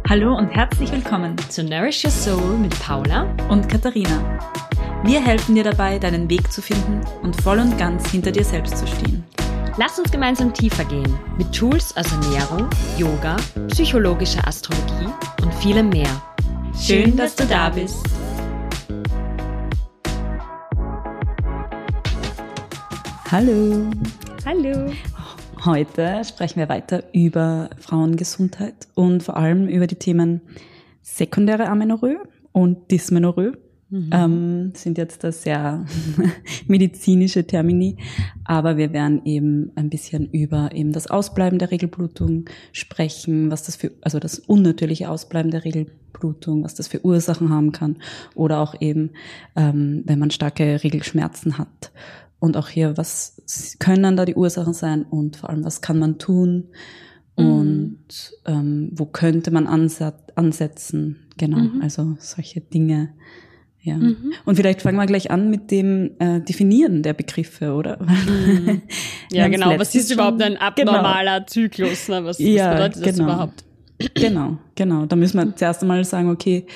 Hallo und herzlich willkommen zu Nourish Your Soul mit Paula und Katharina. Wir helfen dir dabei, deinen Weg zu finden und voll und ganz hinter dir selbst zu stehen. Lass uns gemeinsam tiefer gehen mit Tools aus Ernährung, Yoga, psychologischer Astrologie und vielem mehr. Schön, dass du da bist. Hallo. Hallo. Heute sprechen wir weiter über Frauengesundheit und vor allem über die Themen sekundäre Amenorrhoe und Dysmenorrhoe. Sind jetzt da sehr medizinische Termini, aber wir werden eben ein bisschen über eben das Ausbleiben der Regelblutung sprechen, was das für, also das unnatürliche Ausbleiben der Regelblutung, was das für Ursachen haben kann oder auch eben, wenn man starke Regelschmerzen hat. Und auch hier, was können da die Ursachen sein und vor allem, was kann man tun und wo könnte man ansetzen, genau, also solche Dinge. Ja. Und vielleicht fangen wir gleich an mit dem Definieren der Begriffe, oder? Ja, genau. Was ist überhaupt ein abnormaler Zyklus? Ne? Was bedeutet das überhaupt? Genau. Da müssen wir zuerst einmal sagen, okay,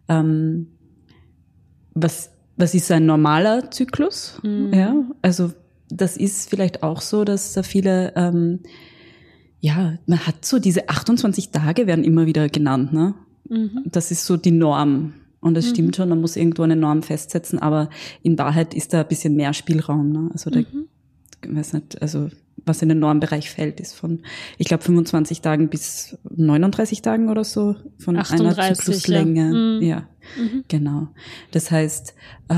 was ist ein normaler Zyklus? Ja, also das ist vielleicht auch so, dass da viele, man hat so diese 28 Tage werden immer wieder genannt, ne? Das ist so die Norm. Und das stimmt schon, man muss irgendwo eine Norm festsetzen, aber in Wahrheit ist da ein bisschen mehr Spielraum, ne? Also da, ich weiß nicht, also was in den Normbereich fällt, ist von, ich glaube, 25 Tagen bis 39 Tagen oder so, von 38, einer Zykluslänge. Ja, genau. Das heißt,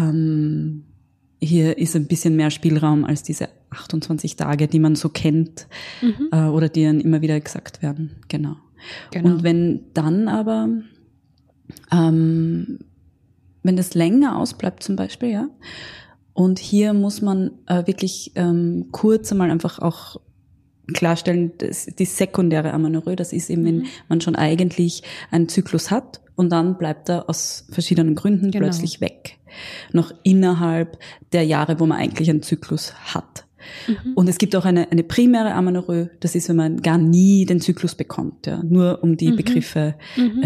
hier ist ein bisschen mehr Spielraum als diese 28 Tage, die man so kennt, oder die dann immer wieder gesagt werden. Genau. Und wenn dann aber wenn das länger ausbleibt zum Beispiel, ja, und hier muss man wirklich kurz einmal einfach auch klarstellen, die sekundäre Amenorrhoe, das ist eben, wenn man schon eigentlich einen Zyklus hat und dann bleibt er aus verschiedenen Gründen plötzlich weg. Noch innerhalb der Jahre, wo man eigentlich einen Zyklus hat. Und es gibt auch eine primäre Amenorrhoe, das ist, wenn man gar nie den Zyklus bekommt, ja, nur um die Begriffe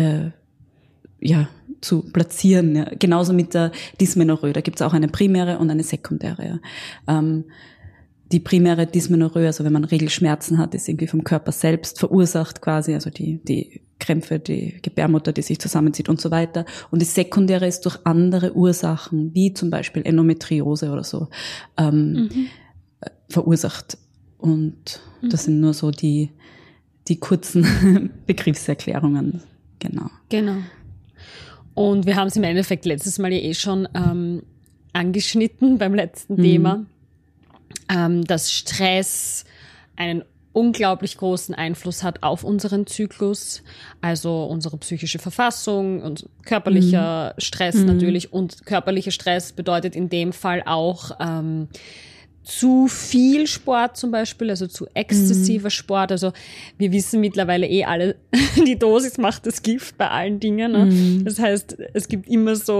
zu platzieren. Ja. Genauso mit der Dysmenorrhoe, da gibt es auch eine primäre und eine sekundäre. Ja. Die primäre Dysmenorrhoe, also wenn man Regelschmerzen hat, ist irgendwie vom Körper selbst verursacht quasi, also die Krämpfe, die Gebärmutter, die sich zusammenzieht und so weiter. Und die sekundäre ist durch andere Ursachen, wie zum Beispiel Endometriose oder so, verursacht. Und das sind nur so die kurzen Begriffserklärungen. Genau. Und wir haben es im Endeffekt letztes Mal ja schon angeschnitten beim letzten Thema, dass Stress einen unglaublich großen Einfluss hat auf unseren Zyklus, also unsere psychische Verfassung und körperlicher Stress natürlich. Und körperlicher Stress bedeutet in dem Fall auch zu viel Sport zum Beispiel, also zu exzessiver Sport. Also wir wissen mittlerweile alle, die Dosis macht das Gift bei allen Dingen. Ne? Das heißt, es gibt immer es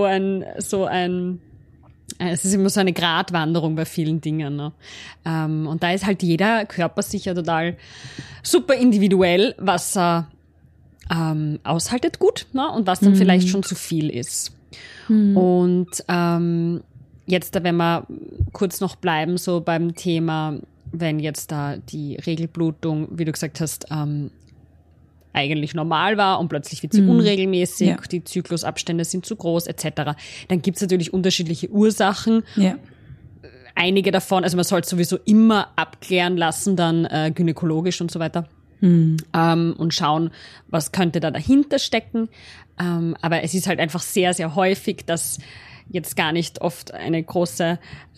ist immer so eine Gratwanderung bei vielen Dingen. Ne? Und da ist halt jeder Körper sicher total super individuell, was er aushaltet gut, ne? Und was dann vielleicht schon zu viel ist. Und jetzt, wenn wir kurz noch bleiben, so beim Thema, wenn jetzt da die Regelblutung, wie du gesagt hast, eigentlich normal war und plötzlich wird sie unregelmäßig, die Zyklusabstände sind zu groß, etc., dann gibt es natürlich unterschiedliche Ursachen. Ja. Einige davon, also man sollte sowieso immer abklären lassen, dann gynäkologisch und so weiter. Und schauen, was könnte da dahinter stecken. Aber es ist halt einfach sehr, sehr häufig, dass jetzt gar nicht oft eine große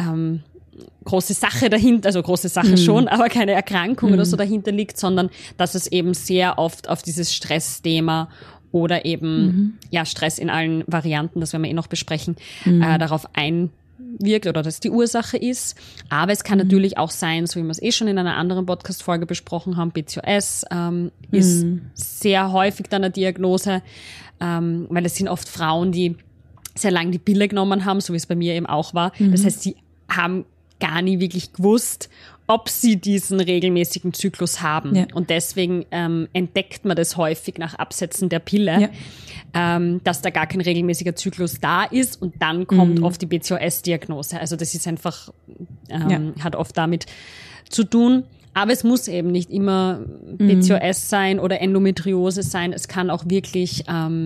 Sache dahinter, also große Sache schon, aber keine Erkrankung oder so dahinter liegt, sondern dass es eben sehr oft auf dieses Stressthema oder eben Stress in allen Varianten, das werden wir noch besprechen, darauf einwirkt oder dass die Ursache ist. Aber es kann natürlich auch sein, so wie wir es schon in einer anderen Podcast-Folge besprochen haben, PCOS ist sehr häufig dann eine Diagnose, weil es sind oft Frauen, die sehr lange die Pille genommen haben, so wie es bei mir eben auch war. Das heißt, sie haben gar nie wirklich gewusst, ob sie diesen regelmäßigen Zyklus haben. Ja. Und deswegen entdeckt man das häufig nach Absetzen der Pille, dass da gar kein regelmäßiger Zyklus da ist und dann kommt oft die PCOS-Diagnose. Also das ist einfach, hat oft damit zu tun. Aber es muss eben nicht immer PCOS sein oder Endometriose sein. Es kann auch wirklich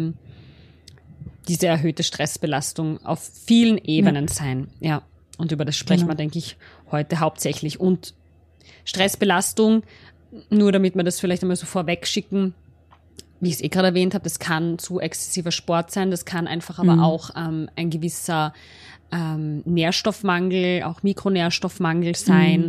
diese erhöhte Stressbelastung auf vielen Ebenen sein. Ja. Und über das sprechen wir, denke ich, heute hauptsächlich. Und Stressbelastung, nur damit wir das vielleicht einmal so vorweg schicken, wie ich es gerade erwähnt habe, das kann zu exzessiver Sport sein, das kann einfach aber auch ein gewisser Nährstoffmangel, auch Mikronährstoffmangel sein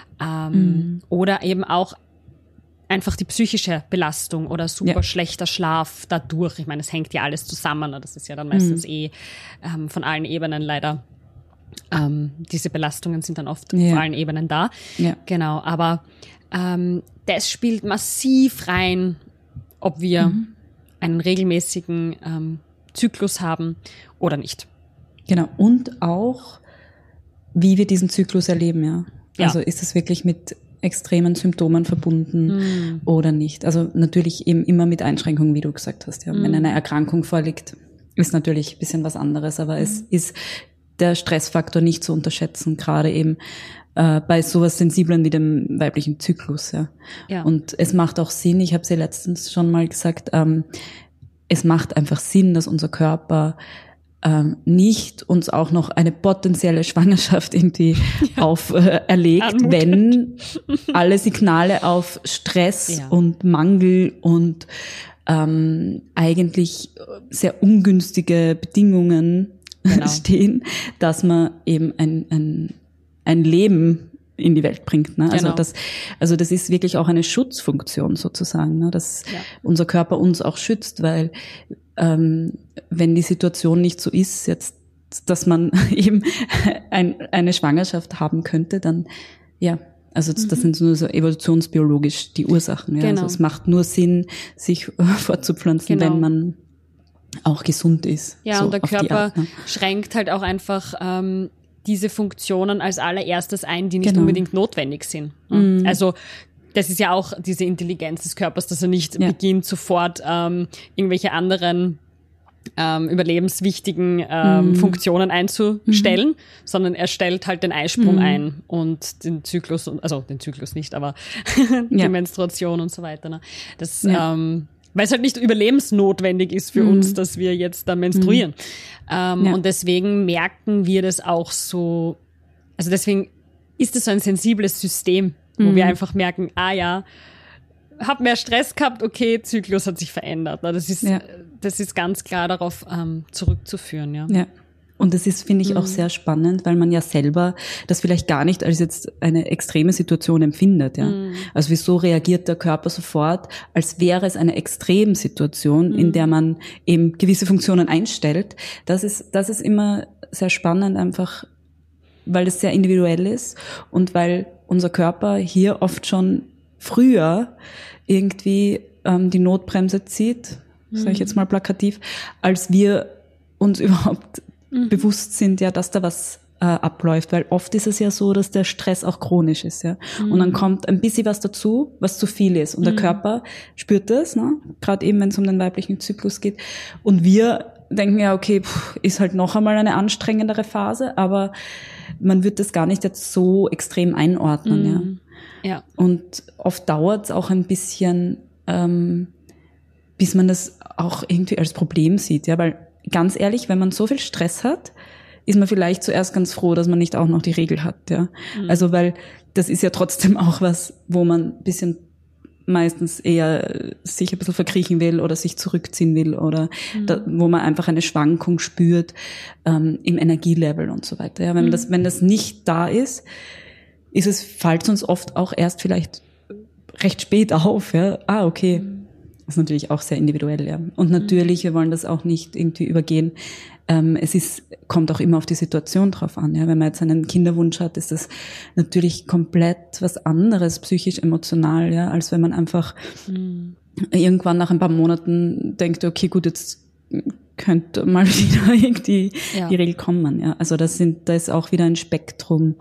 oder eben auch einfach die psychische Belastung oder super schlechter Schlaf dadurch. Ich meine, es hängt ja alles zusammen, das ist ja dann meistens von allen Ebenen leider. Diese Belastungen sind dann oft auf allen Ebenen da. Ja. Genau, aber das spielt massiv rein, ob wir einen regelmäßigen Zyklus haben oder nicht. Genau, und auch, wie wir diesen Zyklus erleben, ja. Also ist es wirklich mit extremen Symptomen verbunden oder nicht? Also natürlich eben immer mit Einschränkungen, wie du gesagt hast. Ja. Wenn eine Erkrankung vorliegt, ist natürlich ein bisschen was anderes, aber es ist der Stressfaktor nicht zu unterschätzen, gerade eben bei sowas Sensiblen wie dem weiblichen Zyklus. Ja. Und es macht auch Sinn, ich habe es ja letztens schon mal gesagt, es macht einfach Sinn, dass unser Körper nicht uns auch noch eine potenzielle Schwangerschaft irgendwie erlegt, wenn alle Signale auf Stress und Mangel und eigentlich sehr ungünstige Bedingungen stehen, dass man eben ein Leben in die Welt bringt. Ne? Also das ist wirklich auch eine Schutzfunktion sozusagen, ne? Dass unser Körper uns auch schützt, weil wenn die Situation nicht so ist, jetzt, dass man eben eine Schwangerschaft haben könnte, dann also das sind nur so evolutionsbiologisch die Ursachen. Ja? Also es macht nur Sinn, sich fortzupflanzen, wenn man auch gesund ist. Ja, so und der Körper schränkt halt auch einfach diese Funktionen als allererstes ein, die nicht unbedingt notwendig sind. Also das ist ja auch diese Intelligenz des Körpers, dass er nicht beginnt, sofort irgendwelche anderen überlebenswichtigen Funktionen einzustellen, sondern er stellt halt den Eisprung ein und den Zyklus, also den Zyklus nicht, aber die Menstruation und so weiter. Ne? Das weil es halt nicht überlebensnotwendig ist für uns, dass wir jetzt da menstruieren. Und deswegen merken wir das auch so, also deswegen ist es so ein sensibles System, wo wir einfach merken, hab mehr Stress gehabt, okay, Zyklus hat sich verändert. Das ist ganz klar darauf zurückzuführen. Ja. Und das ist, finde ich, auch sehr spannend, weil man ja selber das vielleicht gar nicht als jetzt eine extreme Situation empfindet. Ja. Also wieso reagiert der Körper sofort, als wäre es eine Extremsituation, in der man eben gewisse Funktionen einstellt. Das ist immer sehr spannend, einfach weil es sehr individuell ist und weil unser Körper hier oft schon früher irgendwie die Notbremse zieht, sage ich jetzt mal plakativ, als wir uns überhaupt bewusst sind, dass da was abläuft, weil oft ist es ja so, dass der Stress auch chronisch ist, ja. Und dann kommt ein bisschen was dazu, was zu viel ist. Und der Körper spürt das, ne? Gerade eben, wenn es um den weiblichen Zyklus geht. Und wir denken okay, ist halt noch einmal eine anstrengendere Phase, aber man wird das gar nicht jetzt so extrem einordnen, ja. Und oft dauert es auch ein bisschen, bis man das auch irgendwie als Problem sieht, ja, weil ganz ehrlich, wenn man so viel Stress hat, ist man vielleicht zuerst ganz froh, dass man nicht auch noch die Regel hat, ja. Also, weil das ist ja trotzdem auch was, wo man ein bisschen meistens eher sich ein bisschen verkriechen will oder sich zurückziehen will oder wo man einfach eine Schwankung spürt im Energielevel und so weiter. Ja, wenn das nicht da ist, fällt es uns oft auch erst vielleicht recht spät auf. Ja, okay. Das ist natürlich auch sehr individuell, ja. Und natürlich, wir wollen das auch nicht irgendwie übergehen. Kommt auch immer auf die Situation drauf an, ja. Wenn man jetzt einen Kinderwunsch hat, ist das natürlich komplett was anderes, psychisch, emotional, ja, als wenn man einfach irgendwann nach ein paar Monaten denkt, okay, gut, jetzt könnte mal wieder irgendwie die Regel kommen. Ja. Also da ist auch wieder ein Spektrum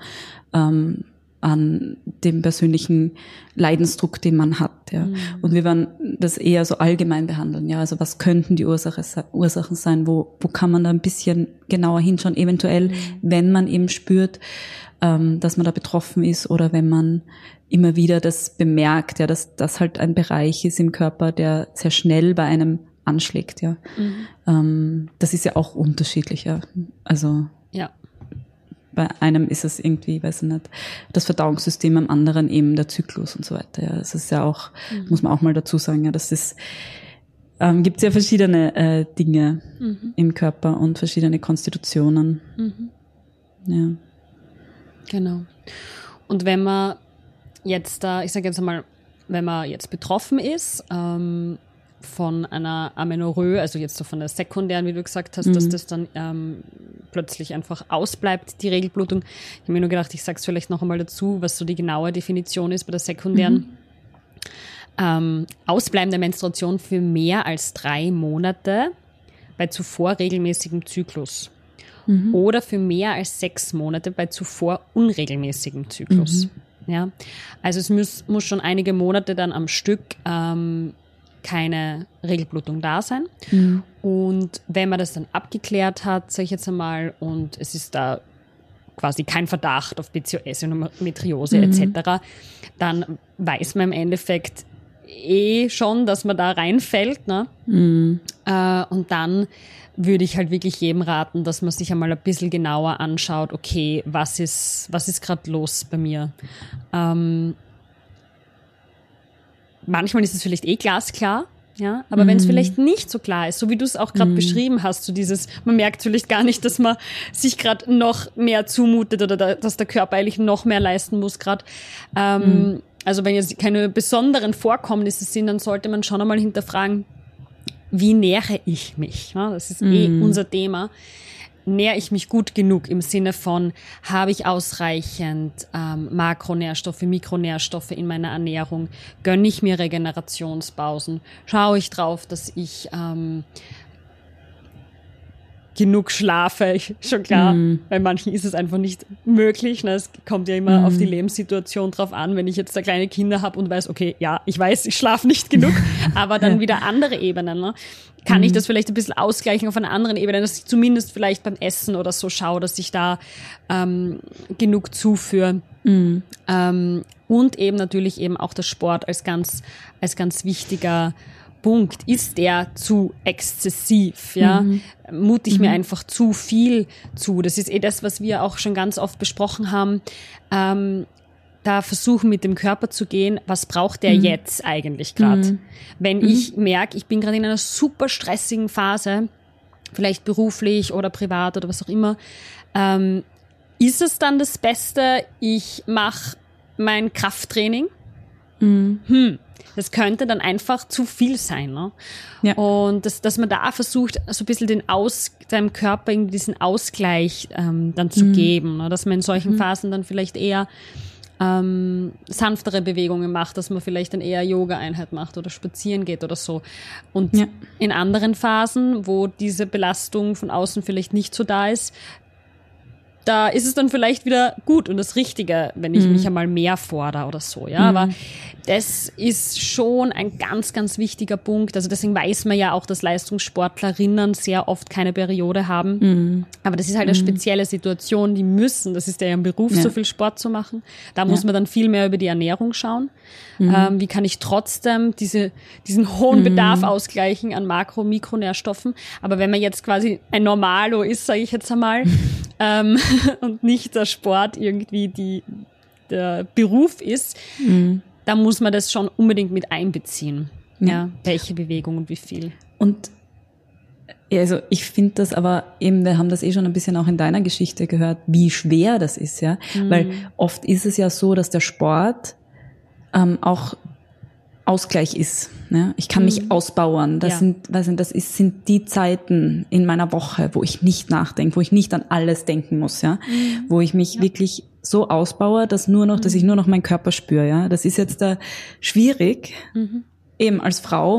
an dem persönlichen Leidensdruck, den man hat. Ja. Und wir werden das eher so allgemein behandeln. Ja. Also was könnten die Ursachen sein? Wo kann man da ein bisschen genauer hinschauen? Eventuell, wenn man eben spürt, dass man da betroffen ist oder wenn man immer wieder das bemerkt, ja, dass das halt ein Bereich ist im Körper, der sehr schnell bei einem anschlägt. Ja. Das ist ja auch unterschiedlich. Ja. Also bei einem ist es irgendwie, weiß ich nicht, das Verdauungssystem, am anderen eben der Zyklus und so weiter. Ja. Das ist ja auch, muss man auch mal dazu sagen, ja, das ist, gibt ja verschiedene Dinge im Körper und verschiedene Konstitutionen. Ja. Genau. Und wenn man jetzt ich sage jetzt einmal, wenn man jetzt betroffen ist, von einer Amenorrhoe, also jetzt so von der sekundären, wie du gesagt hast, dass das dann plötzlich einfach ausbleibt, die Regelblutung. Ich habe mir nur gedacht, ich sage es vielleicht noch einmal dazu, was so die genaue Definition ist bei der sekundären. Ausbleibende Menstruation für mehr als 3 Monate bei zuvor regelmäßigem Zyklus. Oder für mehr als 6 Monate bei zuvor unregelmäßigem Zyklus. Ja? Also es muss schon einige Monate dann am Stück keine Regelblutung da sein. Und wenn man das dann abgeklärt hat, sage ich jetzt einmal, und es ist da quasi kein Verdacht auf PCOS, Endometriose etc., dann weiß man im Endeffekt schon, dass man da reinfällt. Ne? Und dann würde ich halt wirklich jedem raten, dass man sich einmal ein bisschen genauer anschaut, okay, was ist gerade los bei mir? Manchmal ist es vielleicht glasklar, ja, aber wenn es vielleicht nicht so klar ist, so wie du es auch gerade beschrieben hast, so man merkt vielleicht gar nicht, dass man sich gerade noch mehr zumutet oder dass der Körper eigentlich noch mehr leisten muss gerade. Also wenn jetzt keine besonderen Vorkommnisse sind, dann sollte man schon einmal hinterfragen, wie nähere ich mich? Ja, das ist unser Thema. Nähere ich mich gut genug im Sinne von, habe ich ausreichend Makronährstoffe, Mikronährstoffe in meiner Ernährung? Gönne ich mir Regenerationspausen? Schaue ich drauf, dass ich genug schlafe? Schon klar, bei manchen ist es einfach nicht möglich. Ne? Es kommt ja immer auf die Lebenssituation drauf an. Wenn ich jetzt da kleine Kinder habe und weiß, okay, ja, ich weiß, ich schlafe nicht genug, aber dann wieder andere Ebenen. Ne? Kann ich das vielleicht ein bisschen ausgleichen auf einer anderen Ebene, dass ich zumindest vielleicht beim Essen oder so schaue, dass ich da genug zuführe. Und eben natürlich eben auch der Sport als ganz wichtiger Punkt. Ist der zu exzessiv? Ja? Mute ich mir einfach zu viel zu? Das ist das, was wir auch schon ganz oft besprochen haben. Da versuchen, mit dem Körper zu gehen, was braucht der jetzt eigentlich gerade? Wenn ich merke, ich bin gerade in einer super stressigen Phase, vielleicht beruflich oder privat oder was auch immer, ist es dann das Beste, ich mache mein Krafttraining? Das könnte dann einfach zu viel sein. Ne? Ja. Und dass man da versucht, so ein bisschen seinem Körper irgendwie diesen Ausgleich dann zu geben. Ne? Dass man in solchen Phasen dann vielleicht eher sanftere Bewegungen macht, dass man vielleicht dann eher Yoga-Einheit macht oder spazieren geht oder so. Und in anderen Phasen, wo diese Belastung von außen vielleicht nicht so da ist, da ist es dann vielleicht wieder gut und das Richtige, wenn ich mich einmal mehr fordere oder so, ja. Aber das ist schon ein ganz, ganz wichtiger Punkt. Also deswegen weiß man ja auch, dass Leistungssportlerinnen sehr oft keine Periode haben. Aber das ist halt eine spezielle Situation, die müssen, das ist ja ein Beruf, so viel Sport zu machen. Da muss man dann viel mehr über die Ernährung schauen. Wie kann ich trotzdem diesen hohen Bedarf ausgleichen an Makro- und Mikronährstoffen? Aber wenn man jetzt quasi ein Normalo ist, sage ich jetzt einmal, und nicht der Sport irgendwie der Beruf ist, da muss man das schon unbedingt mit einbeziehen. Ja, welche Bewegung und wie viel. Und also ich finde das aber eben, wir haben das schon ein bisschen auch in deiner Geschichte gehört, wie schwer das ist, ja. Weil oft ist es ja so, dass der Sport auch Ausgleich ist. Ne? Ich kann mich ausbauern. Das sind die Zeiten in meiner Woche, wo ich nicht nachdenke, wo ich nicht an alles denken muss, ja, wo ich mich wirklich so ausbaue, dass ich nur noch meinen Körper spüre, ja. Das ist jetzt schwierig, eben als Frau,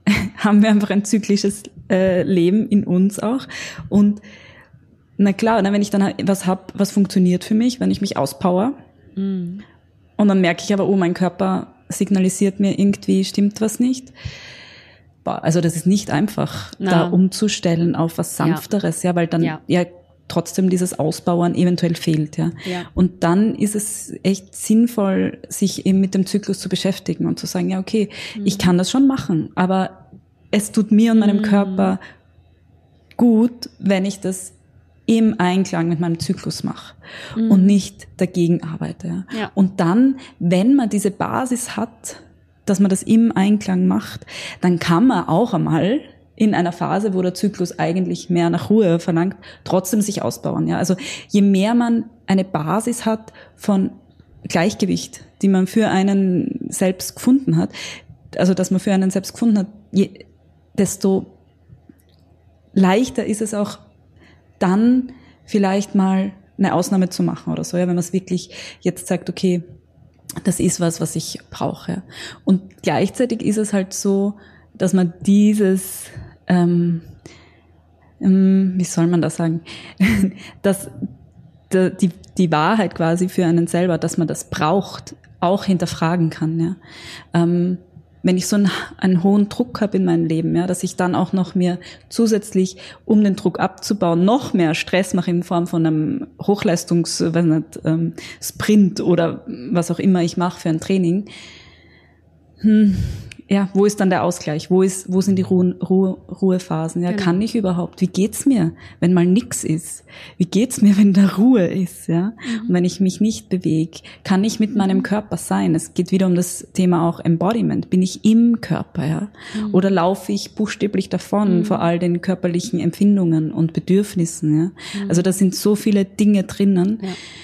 haben wir einfach ein zyklisches Leben in uns auch. Und na klar, wenn ich dann was habe, was funktioniert für mich, wenn ich mich auspower, und dann merke ich aber, oh, mein Körper signalisiert mir irgendwie, stimmt was nicht. Also das ist nicht einfach, da umzustellen auf was Sanfteres, weil dann trotzdem dieses Ausbauen eventuell fehlt, Und dann ist es echt sinnvoll, sich eben mit dem Zyklus zu beschäftigen und zu sagen, ja, okay, ich kann das schon machen, aber es tut mir und meinem Körper gut, wenn ich das im Einklang mit meinem Zyklus mache und nicht dagegen arbeite. Ja. Und dann, wenn man diese Basis hat, dass man das im Einklang macht, dann kann man auch einmal in einer Phase, wo der Zyklus eigentlich mehr nach Ruhe verlangt, trotzdem sich ausbauen. Also je mehr man eine Basis hat von Gleichgewicht, die man für einen selbst gefunden hat, also dass man für einen selbst gefunden hat, desto leichter ist es auch dann vielleicht mal eine Ausnahme zu machen oder so, wenn man es wirklich jetzt sagt, okay, das ist was ich brauche. Und gleichzeitig ist es halt so, dass man dieses, wie soll man das sagen, dass die Wahrheit quasi für einen selber, dass man das braucht, auch hinterfragen kann. Wenn ich so einen hohen Druck habe in meinem Leben, dass ich dann auch noch mir zusätzlich, um den Druck abzubauen, noch mehr Stress mache in Form von einem Sprint oder was auch immer ich mache für ein Training. Wo ist dann der Ausgleich? Wo sind die Ruhephasen? Genau. Kann ich überhaupt? Wie geht's mir, wenn mal nix ist? Wie geht's mir, wenn da Ruhe ist? Und wenn ich mich nicht bewege, kann ich mit meinem Körper sein? Es geht wieder um das Thema auch Embodiment. Bin ich im Körper? Oder laufe ich buchstäblich davon vor all den körperlichen Empfindungen und Bedürfnissen? Also da sind so viele Dinge drinnen.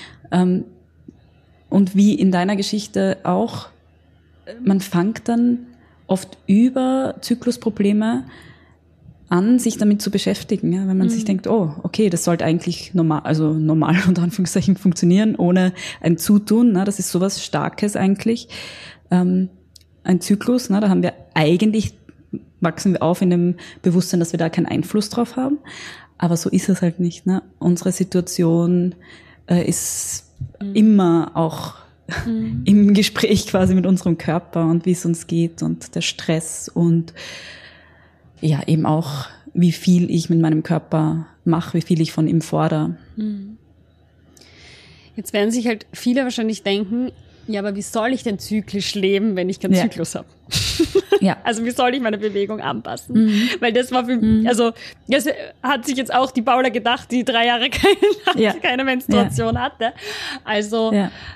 Und wie in deiner Geschichte auch, man fängt dann oft über Zyklusprobleme an, sich damit zu beschäftigen, wenn man sich denkt, oh, okay, das sollte eigentlich normal unter Anführungszeichen funktionieren, ohne ein Zutun, das ist sowas Starkes eigentlich. Ein Zyklus, da haben wir eigentlich, wachsen wir auf in dem Bewusstsein, dass wir da keinen Einfluss drauf haben, aber so ist es halt nicht. Unsere Situation ist immer auch im Gespräch quasi mit unserem Körper und wie es uns geht und der Stress und eben auch, wie viel ich mit meinem Körper mache, wie viel ich von ihm fordere. Jetzt werden sich halt viele wahrscheinlich denken, ja, aber wie soll ich denn zyklisch leben, wenn ich keinen Zyklus habe? Also wie soll ich meine Bewegung anpassen? Weil das war also das hat sich jetzt auch die Paula gedacht, die 3 Jahre keine Menstruation hatte. Also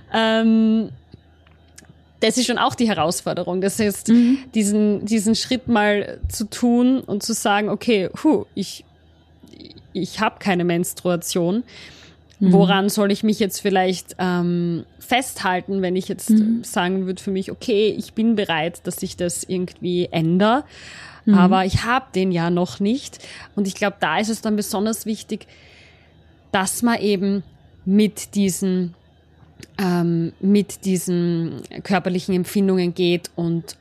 das ist schon auch die Herausforderung. Das heißt, diesen Schritt mal zu tun und zu sagen, okay, ich habe keine Menstruation. Woran soll ich mich jetzt vielleicht festhalten, wenn ich jetzt sagen würde für mich, okay, ich bin bereit, dass ich das irgendwie ändere, aber ich habe den ja noch nicht. Und ich glaube, da ist es dann besonders wichtig, dass man eben mit diesen körperlichen Empfindungen geht und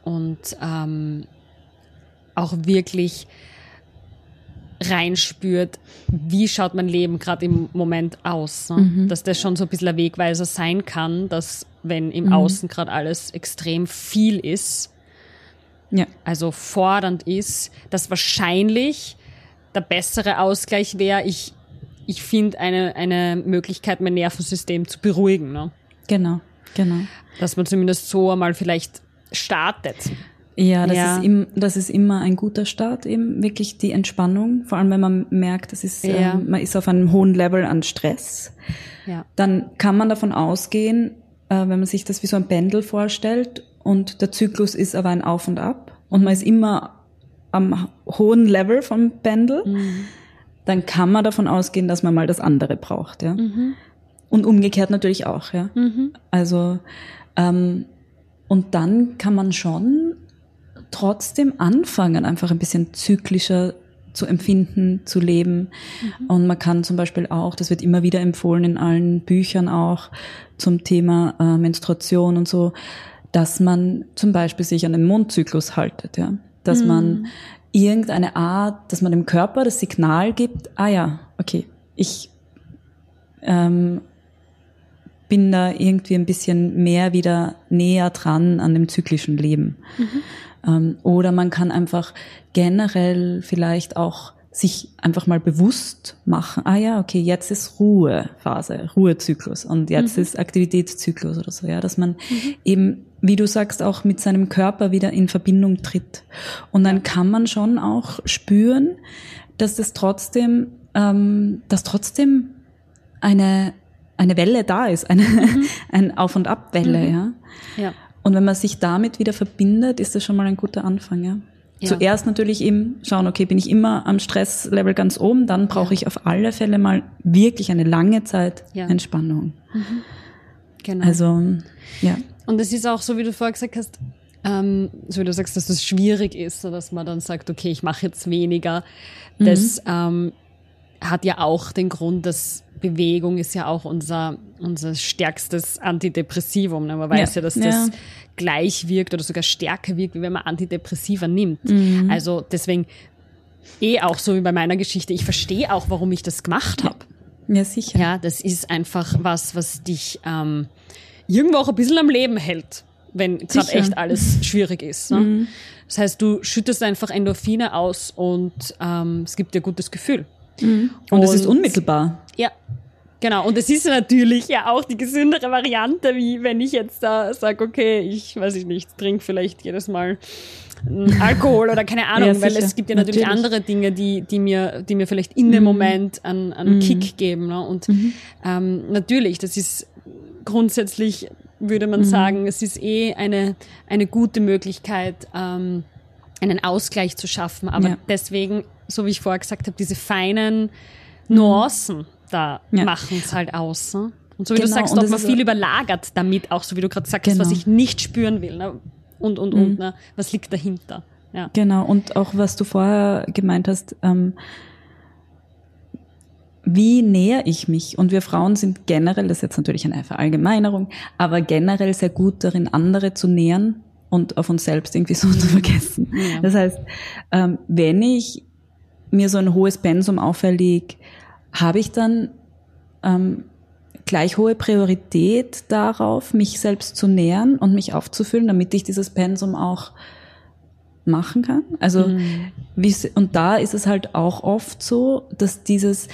auch wirklich reinspürt, wie schaut mein Leben gerade im Moment aus. Dass das schon so ein bisschen ein Wegweiser sein kann, dass wenn im Außen gerade alles extrem viel ist, also fordernd ist, dass wahrscheinlich der bessere Ausgleich wäre, ich finde eine Möglichkeit, mein Nervensystem zu beruhigen. Genau. Dass man zumindest so einmal vielleicht startet. Ja, das ist immer ein guter Start, eben wirklich die Entspannung, vor allem wenn man merkt, man ist auf einem hohen Level an Stress. Dann kann man davon ausgehen, wenn man sich das wie so ein Pendel vorstellt und der Zyklus ist aber ein Auf und Ab und man ist immer am hohen Level vom Pendel, dann kann man davon ausgehen, dass man mal das andere braucht. Und umgekehrt natürlich auch. Also und dann kann man schon trotzdem anfangen, einfach ein bisschen zyklischer zu empfinden, zu leben. Und man kann zum Beispiel auch, das wird immer wieder empfohlen in allen Büchern auch zum Thema Menstruation und so, dass man zum Beispiel sich an den Mondzyklus haltet. dass man irgendeine Art, dass man dem Körper das Signal gibt, okay, ich bin da irgendwie ein bisschen mehr wieder näher dran an dem zyklischen Leben. Oder man kann einfach generell vielleicht auch sich einfach mal bewusst machen, okay, jetzt ist Ruhephase, Ruhezyklus und jetzt ist Aktivitätszyklus oder so, ja, dass man eben, wie du sagst, auch mit seinem Körper wieder in Verbindung tritt. Und dann kann man schon auch spüren, dass das trotzdem, eine Welle da ist, eine Auf- und Ab-Welle, ja. Und wenn man sich damit wieder verbindet, ist das schon mal ein guter Anfang, ja. Zuerst natürlich eben schauen, okay, bin ich immer am Stresslevel ganz oben, dann brauche ich auf alle Fälle mal wirklich eine lange Zeit Entspannung. Genau. Also, ja. Und es ist auch so, wie du vorher gesagt hast, so wie du sagst, dass es schwierig ist, so dass man dann sagt, okay, ich mache jetzt weniger. Das hat ja auch den Grund, dass Bewegung ist ja auch unser stärkstes Antidepressivum. Man weiß ja, dass das gleich wirkt oder sogar stärker wirkt, wie wenn man Antidepressiva nimmt. Also deswegen auch so wie bei meiner Geschichte, ich verstehe auch, warum ich das gemacht habe. Ja, sicher. Ja, das ist einfach was dich irgendwo auch ein bisschen am Leben hält, wenn gerade echt alles schwierig ist. Ne? Das heißt, du schüttest einfach Endorphine aus und es gibt dir ein gutes Gefühl. Und es ist unmittelbar. Ja, genau. Und es ist natürlich ja auch die gesündere Variante, wie wenn ich jetzt da sage, okay, ich trinke vielleicht jedes Mal Alkohol oder keine Ahnung, weil es gibt ja natürlich andere Dinge, die mir vielleicht in dem Moment einen Kick geben. Ne? Und natürlich, das ist grundsätzlich, würde man sagen, es ist eine gute Möglichkeit, einen Ausgleich zu schaffen. Aber deswegen, so wie ich vorher gesagt habe, diese feinen Nuancen da machen es halt aus. Ne? Und so wie du sagst, ob man viel überlagert damit, auch so wie du gerade sagst, was ich nicht spüren will. Ne? Und, ne? Was liegt dahinter? Ja. Genau, und auch was du vorher gemeint hast, wie nähere ich mich? Und wir Frauen sind generell, das ist jetzt natürlich eine Verallgemeinerung, aber generell sehr gut darin, andere zu nähern und auf uns selbst irgendwie so zu vergessen. Ja. Das heißt, wenn ich mir so ein hohes Pensum auferlege, habe ich dann gleich hohe Priorität darauf, mich selbst zu nähern und mich aufzufüllen, damit ich dieses Pensum auch machen kann. Also und da ist es halt auch oft so, dass dieses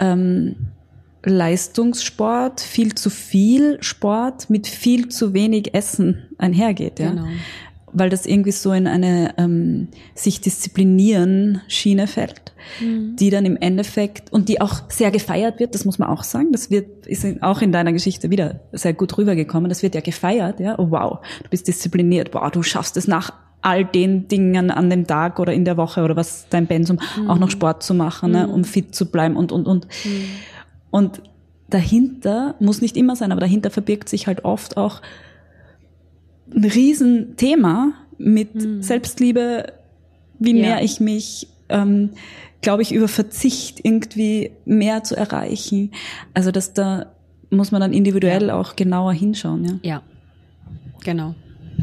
Leistungssport, viel zu viel Sport mit viel zu wenig Essen einhergeht, ja. Genau. Weil das irgendwie so in eine sich disziplinieren Schiene fällt, die dann im Endeffekt, und die auch sehr gefeiert wird, das muss man auch sagen, ist auch in deiner Geschichte wieder sehr gut rübergekommen, das wird ja gefeiert, ja, oh wow, du bist diszipliniert, wow, du schaffst es nach all den Dingen an dem Tag oder in der Woche oder was dein Pensum, auch noch Sport zu machen, ne, um fit zu bleiben und. Und dahinter, muss nicht immer sein, aber dahinter verbirgt sich halt oft auch ein Riesenthema mit Selbstliebe, wie näher ich mich, glaube ich, über Verzicht irgendwie mehr zu erreichen. Also da muss man dann individuell auch genauer hinschauen. Ja, ja, genau.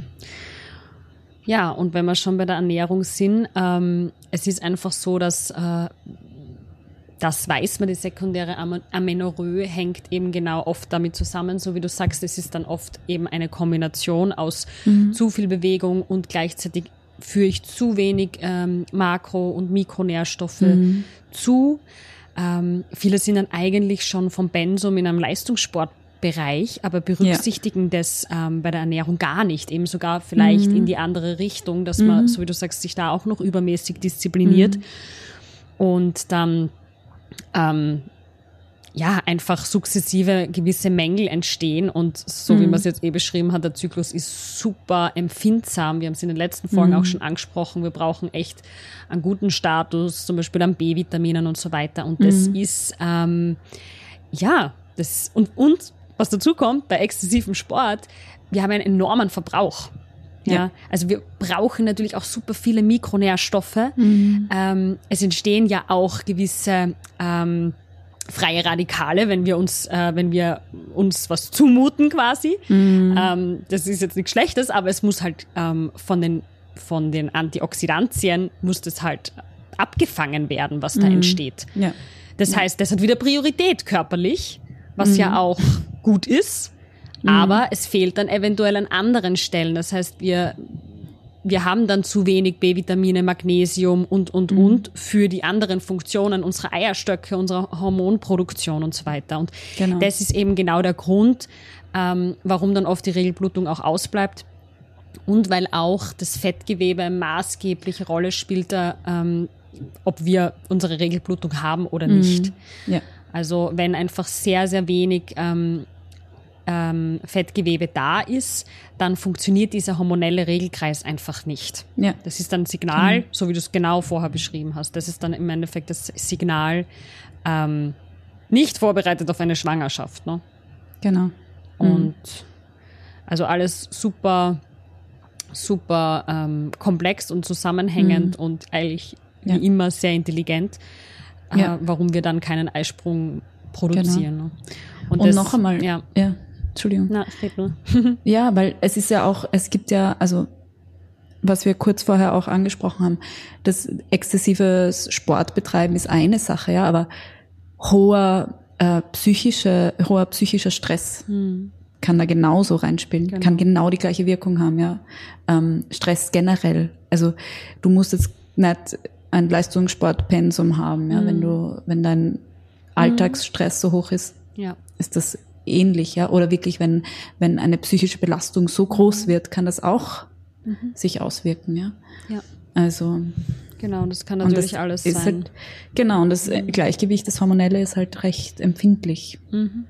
Ja, und wenn wir schon bei der Ernährung sind, es ist einfach so, dass das weiß man, die sekundäre Amenorrhoe hängt eben genau oft damit zusammen, so wie du sagst, es ist dann oft eben eine Kombination aus zu viel Bewegung und gleichzeitig führe ich zu wenig Makro- und Mikronährstoffe zu. Viele sind dann eigentlich schon vom Pensum in einem Leistungssportbereich, aber berücksichtigen das bei der Ernährung gar nicht, eben sogar vielleicht in die andere Richtung, dass man, so wie du sagst, sich da auch noch übermäßig diszipliniert und dann einfach sukzessive gewisse Mängel entstehen und so wie man es jetzt beschrieben hat, der Zyklus ist super empfindsam. Wir haben es in den letzten Folgen auch schon angesprochen. Wir brauchen echt einen guten Status, zum Beispiel an B-Vitaminen und so weiter. Und das ist, und was dazu kommt, bei exzessivem Sport, wir haben einen enormen Verbrauch. Ja, also wir brauchen natürlich auch super viele Mikronährstoffe. Es entstehen ja auch gewisse freie Radikale, wenn wir uns was zumuten quasi. Das ist jetzt nichts Schlechtes, aber es muss halt von den von den Antioxidantien muss das halt abgefangen werden, was da entsteht. Ja. Das heißt, das hat wieder Priorität körperlich, was ja auch gut ist, aber es fehlt dann eventuell an anderen Stellen. Das heißt, wir haben dann zu wenig B-Vitamine, Magnesium und für die anderen Funktionen unserer Eierstöcke, unserer Hormonproduktion und so weiter. Und das ist eben genau der Grund, warum dann oft die Regelblutung auch ausbleibt. Und weil auch das Fettgewebe eine maßgebliche Rolle spielt, ob wir unsere Regelblutung haben oder nicht. Ja. Also wenn einfach sehr, sehr wenig Fettgewebe da ist, dann funktioniert dieser hormonelle Regelkreis einfach nicht. Ja. Das ist dann ein Signal, so wie du es genau vorher beschrieben hast. Das ist dann im Endeffekt das Signal, nicht vorbereitet auf eine Schwangerschaft. Ne? Genau. Und also alles super, super komplex und zusammenhängend und eigentlich wie immer sehr intelligent, warum wir dann keinen Eisprung produzieren. Genau. Ne? Und das, noch einmal, Entschuldigung. Na, red nur. Ja, weil es ist ja auch, es gibt ja, also was wir kurz vorher auch angesprochen haben, das exzessives Sportbetreiben ist eine Sache, ja, aber hoher psychischer Stress kann da genauso reinspielen, kann genau die gleiche Wirkung haben, ja. Stress generell. Also du musst jetzt nicht ein Leistungssportpensum haben, ja, wenn dein Alltagsstress so hoch ist, ist das ähnlich, ja. Oder wirklich, wenn eine psychische Belastung so groß wird, kann das auch sich auswirken, ja. Also genau, das kann natürlich alles sein. Halt, genau, und das Gleichgewicht, das Hormonelle ist halt recht empfindlich.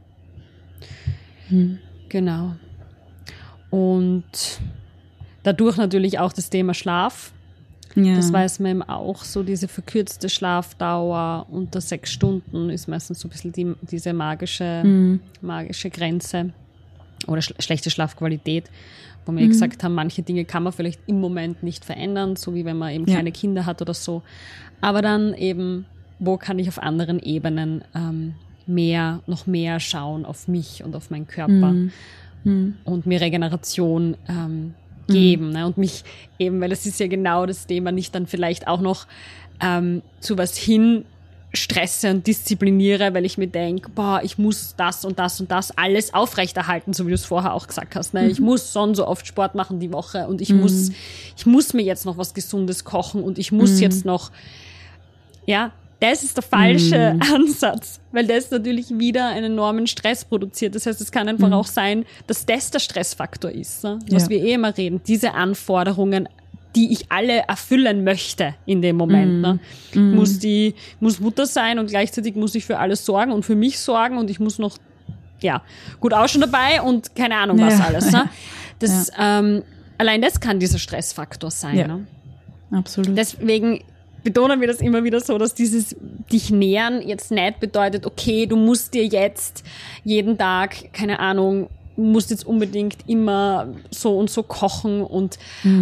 Genau. Und dadurch natürlich auch das Thema Schlaf. Ja. Das weiß man eben auch, so diese verkürzte Schlafdauer unter 6 Stunden ist meistens so ein bisschen diese magische Grenze oder schlechte Schlafqualität, wo wir gesagt haben, manche Dinge kann man vielleicht im Moment nicht verändern, so wie wenn man eben kleine Kinder hat oder so. Aber dann eben, wo kann ich auf anderen Ebenen noch mehr schauen auf mich und auf meinen Körper und mir Regeneration geben, ne? Und mich eben, weil das ist ja genau das Thema, nicht dann vielleicht auch noch zu was hin stresse und diszipliniere, weil ich mir denke, ich muss das und das und das alles aufrechterhalten, so wie du es vorher auch gesagt hast. Ne? Ich muss so und so oft Sport machen die Woche und ich muss mir jetzt noch was Gesundes kochen und ich muss jetzt noch, das ist der falsche Ansatz, weil das natürlich wieder einen enormen Stress produziert. Das heißt, es kann einfach auch sein, dass das der Stressfaktor ist, ne? Was wir immer reden. Diese Anforderungen, die ich alle erfüllen möchte in dem Moment. Ne? Muss Mutter sein und gleichzeitig muss ich für alles sorgen und für mich sorgen und ich muss noch gut ausschauen dabei und keine Ahnung was alles. Ne? Das, allein das kann dieser Stressfaktor sein. Ja. Ne? Absolut. Deswegen betonen wir das immer wieder so, dass dieses dich nähern jetzt nicht bedeutet, okay, du musst dir jetzt jeden Tag, keine Ahnung, musst jetzt unbedingt immer so und so kochen und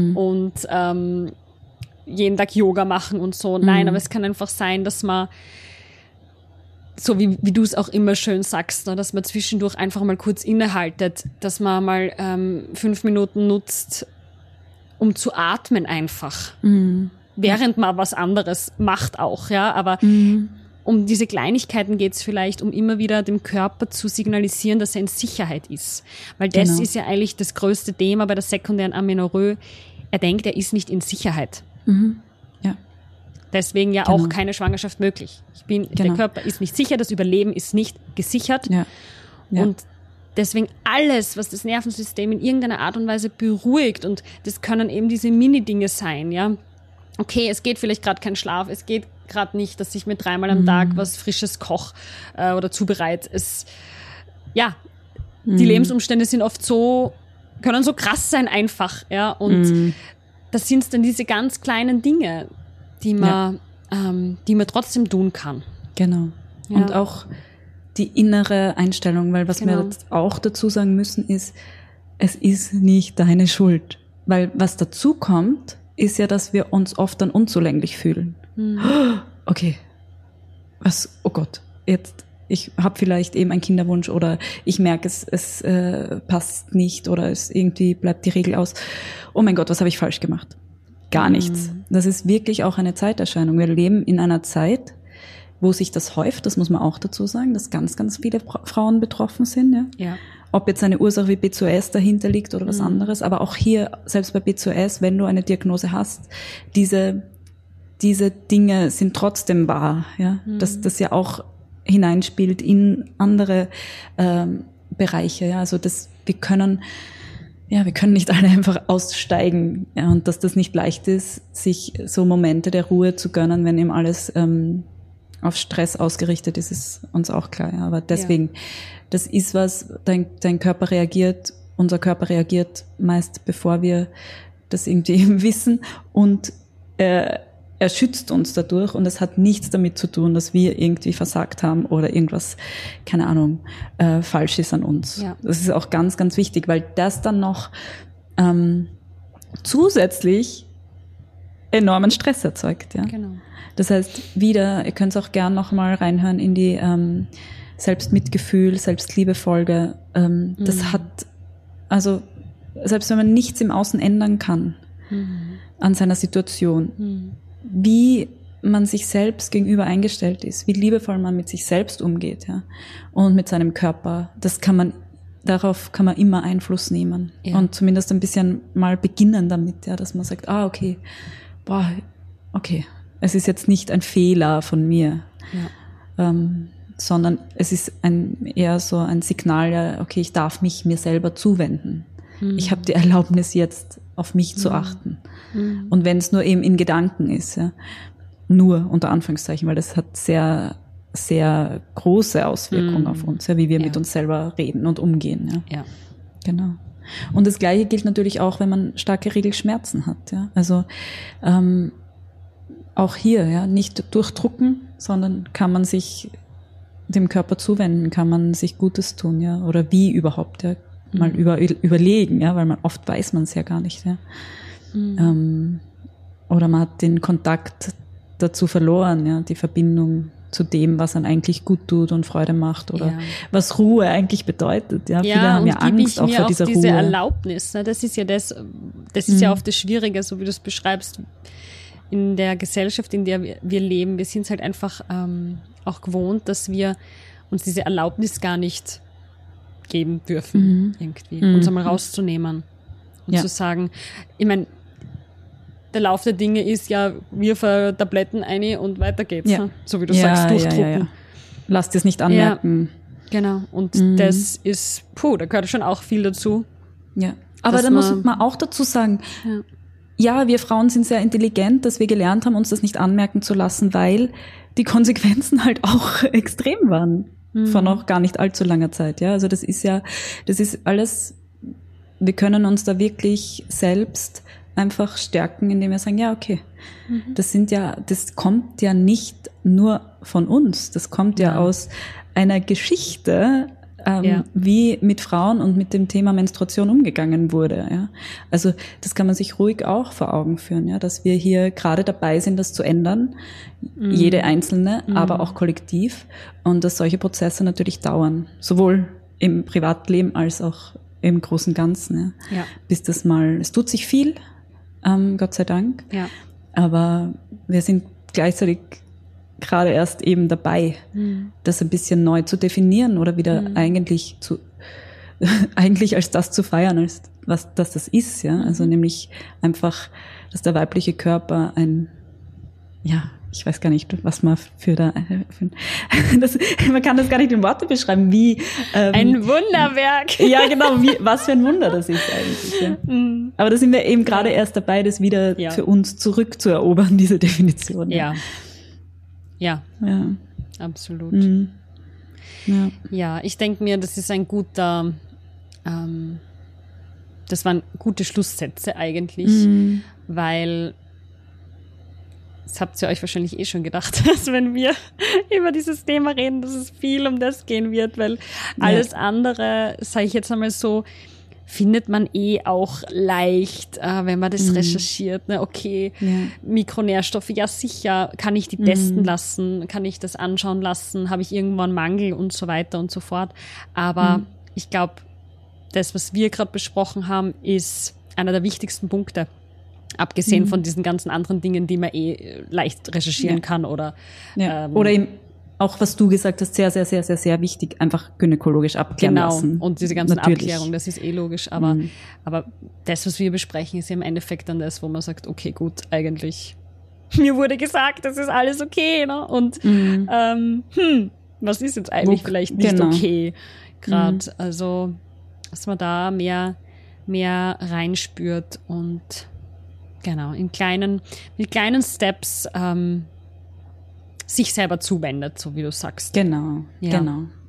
jeden Tag Yoga machen und so. Nein, aber es kann einfach sein, dass man, so wie du es auch immer schön sagst, ne, dass man zwischendurch einfach mal kurz innehaltet, dass man mal 5 Minuten nutzt, um zu atmen einfach. Während man was anderes macht auch, ja, aber um diese Kleinigkeiten geht's vielleicht, um immer wieder dem Körper zu signalisieren, dass er in Sicherheit ist. Weil das ist ja eigentlich das größte Thema bei der sekundären Amenorrhoe. Er denkt, er ist nicht in Sicherheit. Ja. Deswegen auch keine Schwangerschaft möglich. Der Körper ist nicht sicher, das Überleben ist nicht gesichert. Ja. Und deswegen alles, was das Nervensystem in irgendeiner Art und Weise beruhigt, und das können eben diese Mini-Dinge sein, ja. Okay, es geht vielleicht gerade kein Schlaf, es geht gerade nicht, dass ich mir 3-mal am Tag was Frisches koche oder zubereite. Die Lebensumstände sind oft können so krass sein einfach, ja. Und das sind dann diese ganz kleinen Dinge, die man trotzdem tun kann. Genau. Ja. Und auch die innere Einstellung, weil was wir jetzt auch dazu sagen müssen ist, es ist nicht deine Schuld. Weil was dazu kommt, ist ja, dass wir uns oft dann unzulänglich fühlen. Okay, oh Gott, ich habe vielleicht eben einen Kinderwunsch oder ich merke, es passt nicht oder es irgendwie bleibt die Regel aus. Oh mein Gott, was habe ich falsch gemacht? gar nichts. Das ist wirklich auch eine Zeiterscheinung. Wir leben in einer Zeit, wo sich das häuft, das muss man auch dazu sagen, dass ganz, ganz viele Frauen betroffen sind. Ja. Ja. Ob jetzt eine Ursache wie PCOS dahinter liegt oder was anderes, aber auch hier, selbst bei PCOS, wenn du eine Diagnose hast, diese Dinge sind trotzdem wahr, ja, dass das ja auch hineinspielt in andere Bereiche, ja, also wir können nicht alle einfach aussteigen, ja, und dass das nicht leicht ist, sich so Momente der Ruhe zu gönnen, wenn eben alles auf Stress ausgerichtet ist uns auch klar, ja, aber deswegen, das ist was, dein Körper reagiert, unser Körper reagiert meist, bevor wir das irgendwie eben wissen, und er schützt uns dadurch, und es hat nichts damit zu tun, dass wir irgendwie versagt haben oder irgendwas, keine Ahnung, falsch ist an uns. Ja. Das ist auch ganz, ganz wichtig, weil das dann noch zusätzlich enormen Stress erzeugt. Ja? Genau. Das heißt, ihr könnt es auch gern nochmal reinhören in die Selbstmitgefühl, Selbstliebe-Folge. Das hat, also selbst wenn man nichts im Außen ändern kann an seiner Situation, wie man sich selbst gegenüber eingestellt ist, wie liebevoll man mit sich selbst umgeht, ja, und mit seinem Körper, darauf kann man immer Einfluss nehmen, ja. Und zumindest ein bisschen mal beginnen damit, ja, dass man sagt, okay, es ist jetzt nicht ein Fehler von mir, sondern es ist eher so ein Signal, ja, okay, ich darf mich mir selber zuwenden. Ich habe die Erlaubnis, jetzt auf mich zu achten. Und wenn es nur eben in Gedanken ist, ja, nur unter Anführungszeichen, weil das hat sehr, sehr große Auswirkungen auf uns, ja, wie wir mit uns selber reden und umgehen. Ja. Genau. Und das Gleiche gilt natürlich auch, wenn man starke Regelschmerzen hat. Ja. Also auch hier, ja, nicht durchdrucken, sondern kann man sich dem Körper zuwenden, kann man sich Gutes tun, ja, oder wie überhaupt, ja. Mal überlegen, ja, weil oft weiß man es ja gar nicht, ja. Oder man hat den Kontakt dazu verloren, ja, die Verbindung zu dem, was einem eigentlich gut tut und Freude macht, oder was Ruhe eigentlich bedeutet, ja. Viele haben ja Angst auch vor dieser Ruhe. Diese Erlaubnis, ne? Das ist ja das ist ja oft das Schwierige, so wie du es beschreibst, in der Gesellschaft, in der wir leben. Wir sind es halt einfach auch gewohnt, dass wir uns diese Erlaubnis gar nicht geben dürfen, irgendwie, uns einmal rauszunehmen und zu sagen, ich meine, der Lauf der Dinge ist ja, wirf Tabletten ein und weiter geht's, ne? So wie du sagst, durchdrucken. Ja. Lass dir es nicht anmerken. Ja, genau, und das ist, da gehört schon auch viel dazu. Ja, aber da muss man auch dazu sagen, ja, wir Frauen sind sehr intelligent, dass wir gelernt haben, uns das nicht anmerken zu lassen, weil die Konsequenzen halt auch extrem waren. Vor noch gar nicht allzu langer Zeit, ja. Also das ist alles, wir können uns da wirklich selbst einfach stärken, indem wir sagen, ja, okay, das kommt ja nicht nur von uns, das kommt ja aus einer Geschichte, wie mit Frauen und mit dem Thema Menstruation umgegangen wurde, ja. Also das kann man sich ruhig auch vor Augen führen, ja, dass wir hier gerade dabei sind, das zu ändern, jede Einzelne, aber auch kollektiv, und dass solche Prozesse natürlich dauern, sowohl im Privatleben als auch im großen Ganzen, ja. Bis es tut sich viel, Gott sei Dank, aber wir sind gleichzeitig gerade erst eben dabei, das ein bisschen neu zu definieren oder wieder eigentlich als das zu feiern, als was das ist, ja. Also nämlich einfach, dass der weibliche Körper ich weiß gar nicht, was man man kann das gar nicht in Worte beschreiben, wie ein Wunderwerk. Ja, genau, was für ein Wunder das ist eigentlich. Ja. Aber da sind wir eben gerade erst dabei, das wieder für uns zurückzuerobern, diese Definition. Ja, absolut. Ja, ich denke mir, das ist ein guter, das waren gute Schlusssätze eigentlich, weil das habt ihr euch wahrscheinlich schon gedacht, dass wenn wir über dieses Thema reden, dass es viel um das gehen wird, weil alles andere, sage ich jetzt einmal so, findet man auch leicht, wenn man das recherchiert. Ne? Okay, Mikronährstoffe, ja sicher, kann ich die testen lassen, kann ich das anschauen lassen, habe ich irgendwo einen Mangel und so weiter und so fort. Aber ich glaube, das, was wir gerade besprochen haben, ist einer der wichtigsten Punkte. Abgesehen von diesen ganzen anderen Dingen, die man leicht recherchieren kann oder oder eben auch, was du gesagt hast, sehr, sehr, sehr, sehr, sehr wichtig, einfach gynäkologisch abklären lassen. Genau, und diese ganzen Abklärungen, das ist logisch, aber das, was wir besprechen, ist ja im Endeffekt dann das, wo man sagt, okay, gut, eigentlich, mir wurde gesagt, das ist alles okay, ne? Und was ist jetzt eigentlich vielleicht nicht okay gerade? Also, dass man da mehr reinspürt und genau, mit kleinen Steps sich selber zuwendet, so wie du sagst. Genau. Ja.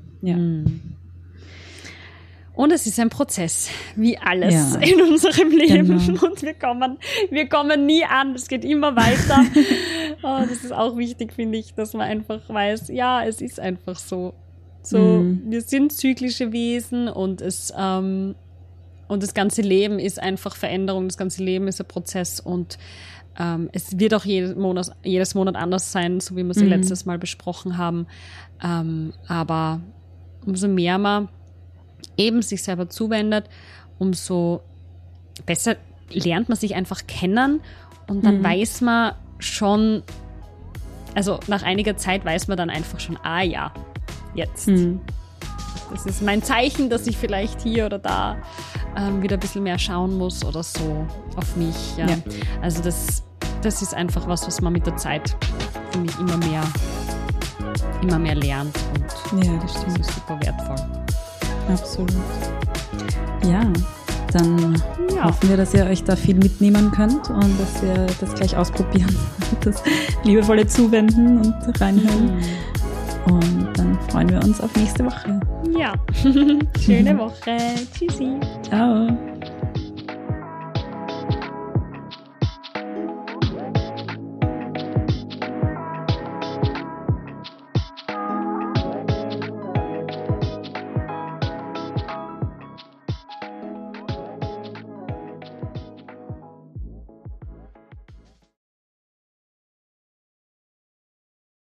Und es ist ein Prozess, wie alles in unserem Leben. Genau. Und wir kommen nie an, es geht immer weiter. Das ist auch wichtig, finde ich, dass man einfach weiß, ja, es ist einfach so. Wir sind zyklische Wesen und das ganze Leben ist einfach Veränderung, das ganze Leben ist ein Prozess und es wird auch jedes Monat anders sein, so wie wir es letztes Mal besprochen haben. Aber umso mehr man eben sich selber zuwendet, umso besser lernt man sich einfach kennen und dann weiß man schon, also nach einiger Zeit weiß man dann einfach schon, jetzt. Das ist mein Zeichen, dass ich vielleicht hier oder da wieder ein bisschen mehr schauen muss oder so auf mich. Ja. Also das ist einfach was man mit der Zeit, finde ich, immer mehr lernt. Und das ist super wertvoll. Absolut. Ja, dann hoffen wir, dass ihr euch da viel mitnehmen könnt und dass ihr das gleich ausprobieren, das liebevolle Zuwenden und reinhören. Und dann freuen wir uns auf nächste Woche. Ja, schöne Woche. Tschüssi. Ciao.